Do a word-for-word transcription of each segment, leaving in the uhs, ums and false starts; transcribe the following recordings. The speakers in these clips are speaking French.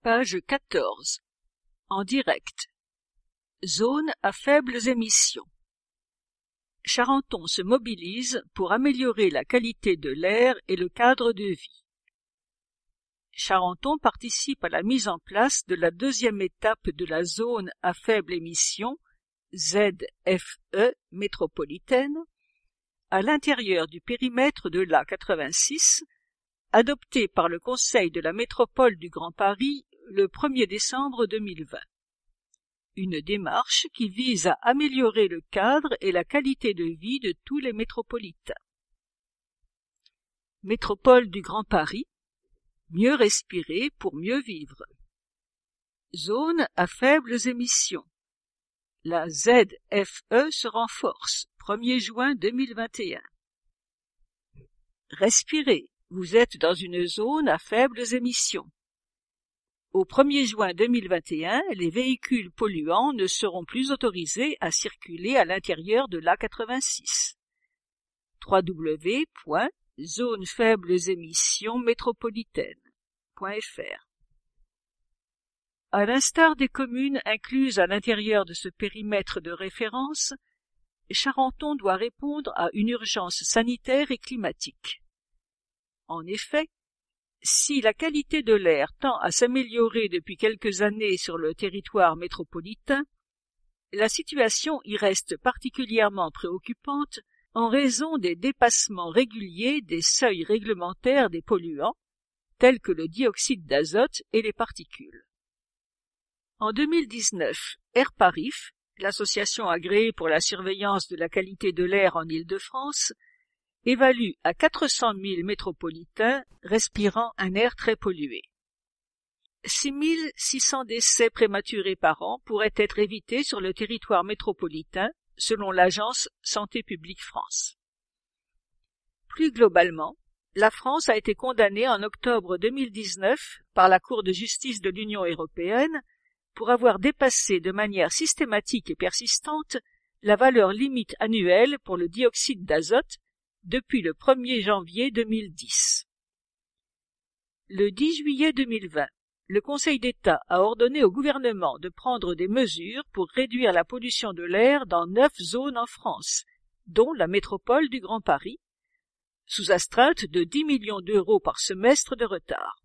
Page quatorze. En direct. Zone à faibles émissions. Charenton se mobilise pour améliorer la qualité de l'air et le cadre de vie. Charenton participe à la mise en place de la deuxième étape de la zone à faible émission, Z F E métropolitaine, à l'intérieur du périmètre de l'A quatre-vingt-six, adoptée par le Conseil de la métropole du Grand Paris le premier décembre deux mille vingt. Une démarche qui vise à améliorer le cadre et la qualité de vie de tous les métropolitains. Métropole du Grand Paris, mieux respirer pour mieux vivre. Zone à faibles émissions. La Z F E se renforce, premier juin deux mille vingt et un. Respirez, vous êtes dans une zone à faibles émissions. Au premier juin deux mille vingt et un, les véhicules polluants ne seront plus autorisés à circuler à l'intérieur de l'A quatre-vingt-six. w w w point zone faibles émissions métropolitaine point f r. À l'instar des communes incluses à l'intérieur de ce périmètre de référence, Charenton doit répondre à une urgence sanitaire et climatique. En effet, si la qualité de l'air tend à s'améliorer depuis quelques années sur le territoire métropolitain, la situation y reste particulièrement préoccupante en raison des dépassements réguliers des seuils réglementaires des polluants, tels que le dioxyde d'azote et les particules. En deux mille dix-neuf, Airparif, l'association agréée pour la surveillance de la qualité de l'air en Île-de-France, évalue à quatre cent mille métropolitains respirant un air très pollué. six mille six cents décès prématurés par an pourraient être évités sur le territoire métropolitain, selon l'agence Santé publique France. Plus globalement, la France a été condamnée en octobre deux mille dix-neuf par la Cour de justice de l'Union européenne pour avoir dépassé de manière systématique et persistante la valeur limite annuelle pour le dioxyde d'azote depuis le premier janvier deux mille dix. Le dix juillet deux mille vingt, le Conseil d'État a ordonné au gouvernement de prendre des mesures pour réduire la pollution de l'air dans neuf zones en France, dont la métropole du Grand Paris, sous astreinte de dix millions d'euros par semestre de retard.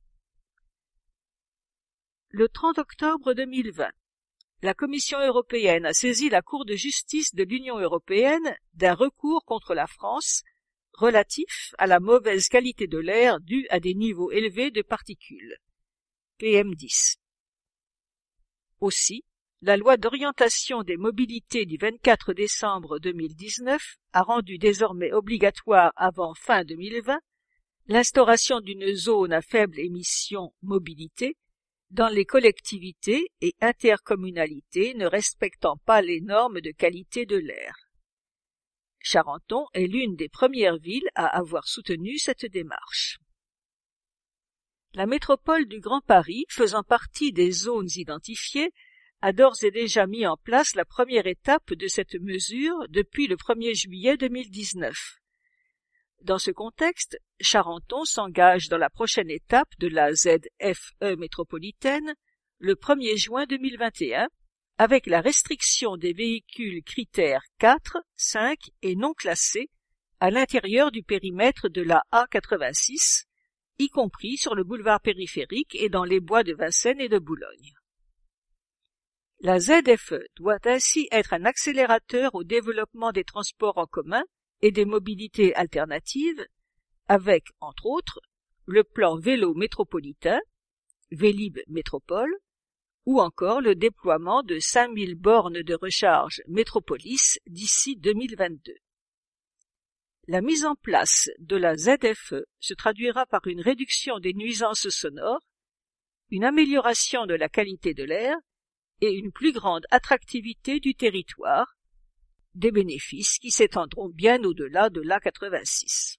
Le trente octobre deux mille vingt, la Commission européenne a saisi la Cour de justice de l'Union européenne d'un recours contre la France relatif à la mauvaise qualité de l'air due à des niveaux élevés de particules, P M dix. Aussi, la loi d'orientation des mobilités du vingt-quatre décembre deux mille dix-neuf a rendu désormais obligatoire avant fin deux mille vingt l'instauration d'une zone à faible émission mobilité dans les collectivités et intercommunalités ne respectant pas les normes de qualité de l'air. Charenton est l'une des premières villes à avoir soutenu cette démarche. La métropole du Grand Paris, faisant partie des zones identifiées, a d'ores et déjà mis en place la première étape de cette mesure depuis le premier juillet deux mille dix-neuf. Dans ce contexte, Charenton s'engage dans la prochaine étape de la Z F E métropolitaine le premier juin deux mille vingt et un, avec la restriction des véhicules critères quatre, cinq et non classés à l'intérieur du périmètre de la A quatre-vingt-six, y compris sur le boulevard périphérique et dans les bois de Vincennes et de Boulogne. La Z F E doit ainsi être un accélérateur au développement des transports en commun et des mobilités alternatives, avec, entre autres, le plan vélo métropolitain, Vélib Métropole, ou encore le déploiement de cinq mille bornes de recharge Métropolis d'ici deux mille vingt-deux. La mise en place de la Z F E se traduira par une réduction des nuisances sonores, une amélioration de la qualité de l'air et une plus grande attractivité du territoire, des bénéfices qui s'étendront bien au-delà de l'A quatre-vingt-six.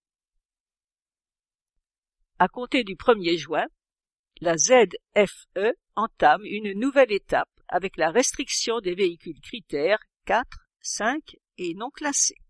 À compter du premier juin, la Z F E entame une nouvelle étape avec la restriction des véhicules critères quatre, cinq et non classés.